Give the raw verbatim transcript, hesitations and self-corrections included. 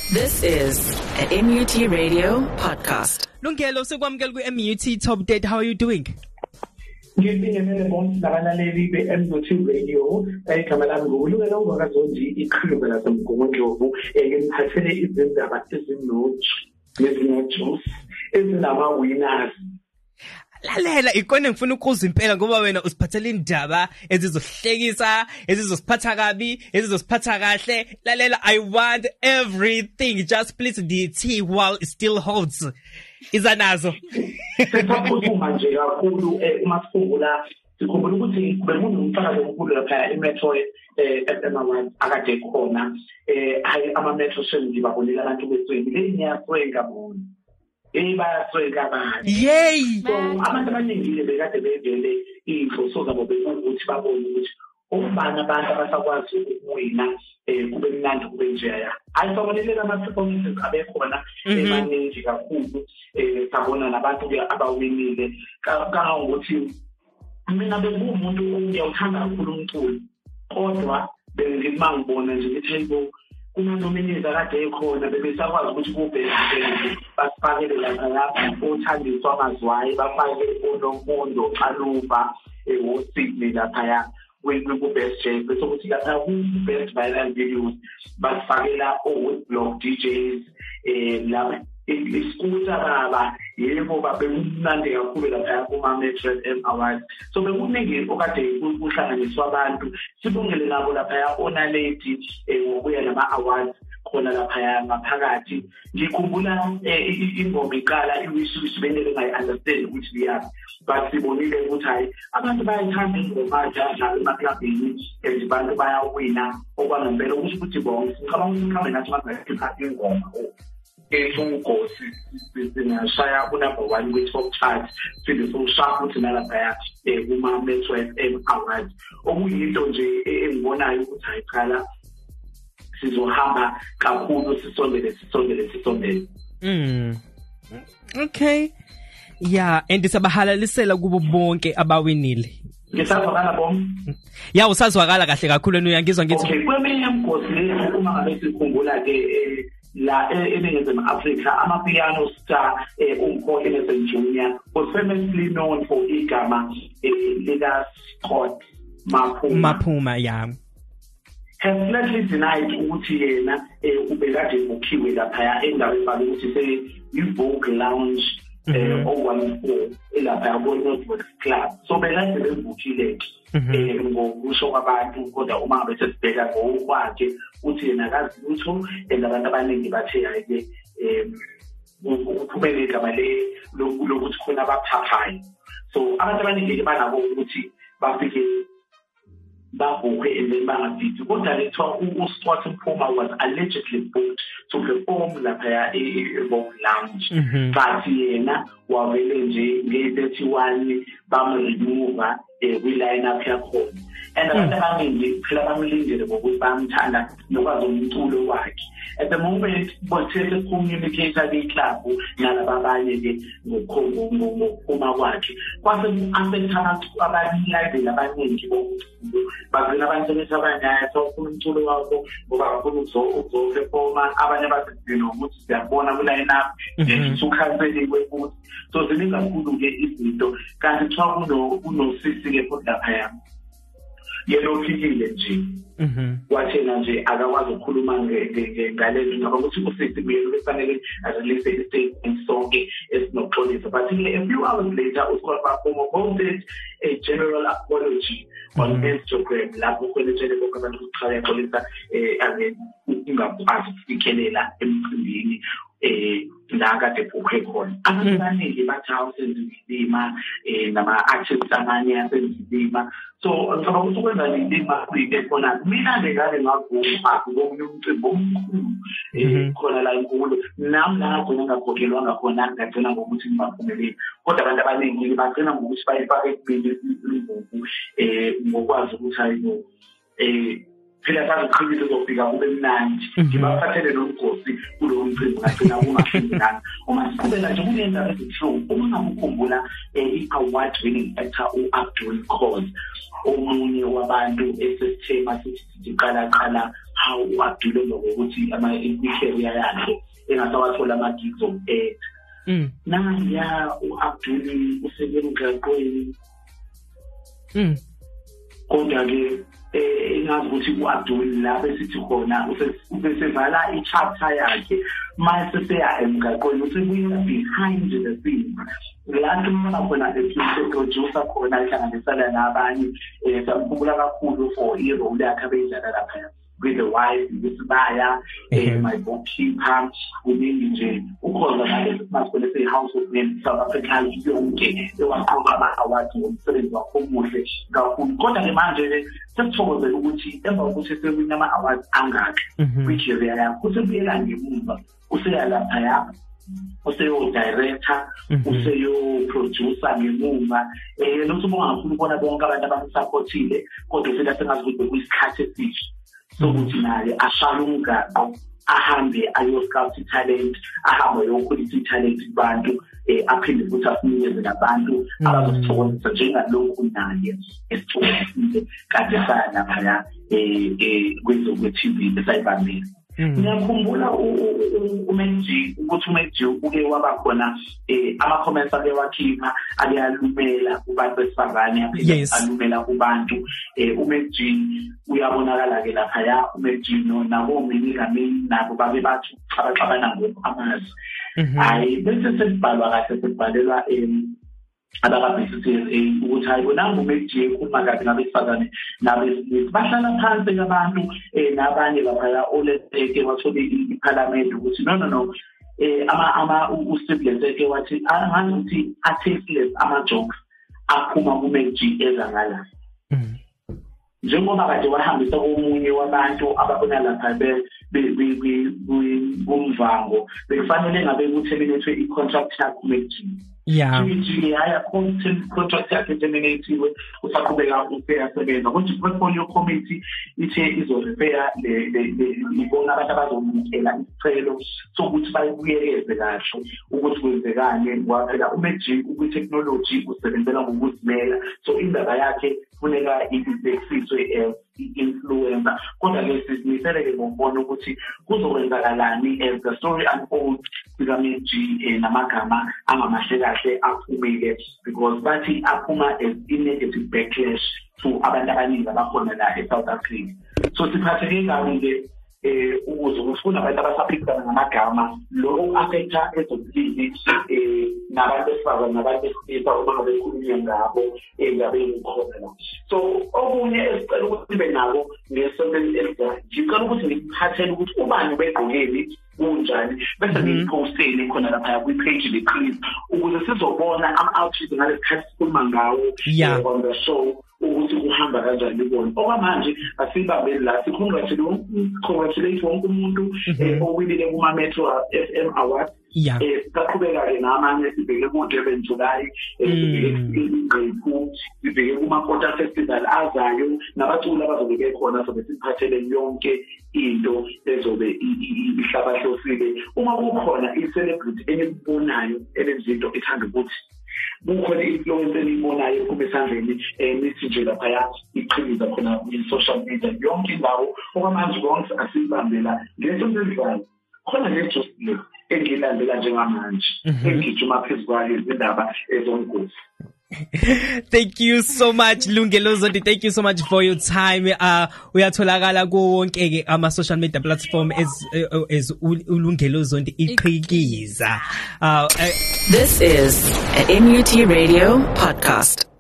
This is an M U T Radio podcast. Lungelo sekwamukela ku M U T Top thirty. How are you doing? Ngibingelele bonke labalaleli be-M U T Radio igama lami ngulungelo ungakazonji iqhuluba lasemgungundlovu ngiphathele izindaba ezinoju nezinoju ezinama winners. Lalela ikone ngifuna ukuza impela ngoba wena usiphathele indaba ezizohlekisa ezizosiphatha kabi ezizosiphatha kahle. Lalela, I want everything, just please D T while it still holds. Iza nazo Sesaphuthuma nje kakhulu uma sifungula sikhumbula ukuthi bekunomfakazi omkhulu lapha emetro eh F M Awards akade khona eh hayi ama metro shows babonela abantu beswenge lenyaswenga bona eh bayaswenga abantu yay. So abantu abaningi bekade bevele inhloso zabo bekuthi babone ukuthi ubani abantu abasakwazi ukuwina eh kube mnandi kube njeya ayisaboneleka ama performances abekhona emaningi kakhulu eh sabona nabantu abawinile kanga ukuthi mina bengumuntu ngiyawuthanda kakhulu umculo kodwa bengima ngibona nje ukuthi hayibo uma nomineza kade ekhona bebesakwazi ukuthi kube basifakele lapha lapha othandiswa amazwayi bafake uNomfundo Xaluva eWosiphi lapha ya we go best shape so ukuthi lapha ku best viral videos basifakela o-block D Js eh la isikuta baba yebo babemnandi kakhulu lapha kuma Metro F M Awards. So bekuningi okade kuhlanganiswa abantu sibongele nabo lapha onaleti ngokuya nama awards khona lapha ngaphakathi. Ngikhumbula ingoma iqala iwish wish benele ngayi understand ukuthi liyazi but sibonile ukuthi hayi abantu bayithanda ingoma njalo emaklabini ezibantu bayawina okwangempela ukuthi ukuthi bonke ngicabanga ukuthi mhlawumbe nathi bazayiphatha ingoma efungosi sinashaya ku number one kwi top chart sibe sokushaya ukuthi nalapha kuma Metro F M Awards okuyinto nje engibonayo ukuthi hayiqala sizohamba kakhulu sisondele sisondele sisondele. Mm. Okay. Yeah, and isabahalalisela kubo bonke abawinile. Ngisazwakala bom. Yeah, usazwakala kahle kakhulu uyangizwa ngithi. Okay, kweminye imgosi uma ngabe sikhumbula ke la eNingizimu Afrika ama-piano star uMkhonto Nelson Junior was famously known for igama lika Scott Maphuma. Maphuma, yeah. Has flatly denied ukuthi yena ubekade ukhiwe lapha endaweni balo ukuthi say iVogue Lounge eh o one four elapha ku-Northwood Club. So bekade bevukile eh ngokusho kwabantu kodwa uma ngabe sesibheka ngokwakhe uthi yena akazi lutho abantu abaningi bathe hayi eh uphumele igama le lokuthi khona abaphaphayo. So abantu abaningi banabo ukuthi bafike babukwe and then bangafiti kodwa lethiwa uScott Maphuma was allegedly booked to perform lapha eVogue Lounge but yena wavele nje nge-thirty-one bamremova kwi-lineup yakhona and abantu abaningi phela bamlindele ngokuthi bamthanda nokwazi umculo wakhe. At the moment bothethe communicate le-club nalaba abanye ke ngokuphuma kwakhe kwase afetha abalive abaningi bomculo bagcina abantu bethi abanye sofuna umculo wakho ngoba bafuna ukuzoperforma abanye bathi nokuthi siyabona ku-lineup usukhanseliwe futhi. So ziningi kakhulu-ke izinto kanti kuthiwa kunosisi ke futhi laphaya yena ofikile nje wathena nje akakwazi ukukhuluma ngalento ngoba ukuthi usisi kuyena kufanele azilise i-statement sonke esinoxolisa but a few hours later uScott Maphuma posted a general apology on Instagram lapho kwenetshele bonke abantu ukuthi cha yaxolisa ake ungakwazi ukufikelela emcimbini eh la kade bukhe khona. Abantu abaningi bathi awusenza indima eh nama-artists amanye asenza indima. So ngicabanga ukuthi ukwenza indima kuyinto ekhona mina ngeke ngavuma ngomunye umcimbi omkhulu eh khona la enkulu nami la ngagcina ngakhokhelwa ngakhona ngagcina ngokuthi ngibaphumelele kodwa abantu abaningi bagcina ngokuthi bayifake ekubili imvubu eh ngokwazi ukuthi hayi eh phela saziqhubile uzofika kube mnandi ngibaphathele nomgosi kulo mcimbi ngagcina kumahlangana uma siqhubeka nje kunendaba ezithile uma ngikukhumbula i-award winning actor uAbdul Khoza omunye wabantu esesithema sithi qala qala how uAbdul ngokuthi ama career yakhe engasawathola ama gigs of act mm naya uAbdul usebenqaqweni mm kodwa ke engazi ukuthi uAbdul lapho sithi khona usesevala i-chapter yakhe mase seya emgaqweni usebuya behind the scenes lapho mina khona eseproducer khona ehlanganisana nabanye samkhumbula kakhulu for i-role yakhe abeyidlala lapha with the wife isibaya my bookkeeper kuningi nje ukhona nale masipele say house of name South Africa yonke ewaqoqa ama awards ngomsebenzi wakho omuhle kakhulu kodwa ke manje sesithokozela ukuthi emva kokuthi sewina ama awards angaka kwi-career yakho usebuyela ngemuva useya lapha yakho useyo director useyo producer ngemuva eh nosubonga kakhulu ukubona bonke abantu abasupportile kodwa ufika sengazi ukuthi kuyisikhathi esihle sokuthi naye ashaya umgaqo ahambe ayoscout talent ahambe ayokhulisa talent kubantu aphinde futhi asinikeze nabantu abazosithokozisa njengalokhu naye esithokozile kade sana lapha eh kwezo-T V besayibambile. Ngiyakhumbula uMenji ukuthi uMenji uke waba khona ama comments ake wakhipha aliyalumela kubantu besifazane aphinde alumela kubantu uMenji uyabonakala ke lapha ya uMenji no nabo mingamini nabo babe bathi xabaxabana ngokamazi hayi bese sesibhalwa kahle sesibhalelwa abakabhekisile ukuthi hayi bonanga uMenji uma kabi ngabesifazane nabesilisa bahlala phansi abantu nabanye lapha oleseke wathole iParliament ukuthi no no no ama ama uSibleseke wathi angathi atheless ama jokes aphuma kuMenji ezangala njengoba kade wahambisa omunye wabantu ababona lapha be kumvango bekufanele ngabe kuterminate i-contract yakho kuMenji yeah Menji haya contract yakhe terminated usaqhubeka useyasebenza konke portfolio committee ithe izorepair le ibona abantu abazomnikela isicelo sokuthi bayibuyekeze kahle ukuthi kwenzekane kwaphela uMenji kwi-technology usebenzela ngokuzimela so indaba yakhe funeka ibhekiswe i-influencer kodwa ke sisinisele ngokubona ukuthi kuzowenzakalani as the story unfolds sikaMenji namagama angamahle kahle aphumile because bathi aphuma as i-negative backlash to abantu abaningi abakhona la eSouth Africa so siphatheke kabi ke eh ukuze ufuna abantu abasaphikana ngamagama lo affecta ezobulili eh nabantu besifazane nabantu besilisa uma bekhuluma ngabo engabeni khona la so okunye esicela ukuthi sibe nako ngesonto elizayo ngicela ukuthi ngiphathele ukuthi ubani begqokeli kunjani bese ngipostele khona lapha kwi-page le-Chris ukuze sizobona ama-outfits ngalesikhathi sikhuluma ngawo on the show ukuthi kuhamba kanjani kubona okwamanje asibambe la congratulate wonke umuntu owinile kuma Metro F M Awards eh saqhubeka ke namanye sibheke ku Durban July ngqephu sibheke kuma Kota Festival azayo nabaculi abazobeke khona sobe siphathele yonke into ezobe ihlabahlosile uma kukhona i-celebrity enibonayo enezinto ithanda ukuthi bukhona influence elibonayo kuba esandleni nithi nje lapha ya iqhiza khona kwi-social media yonke indawo okwamanje konke asibambela ngesonto elizayo khona lejustice engilandela njengamanje engijuma phezulu kwayo izindaba ezongozi. Thank you so much Lungelo Zondi, thank you so much for your time. uh uyatholakala ku wonke ke ama social media platform as as uLungelo Zondi iqhikiza. uh This is an N U T Radio podcast.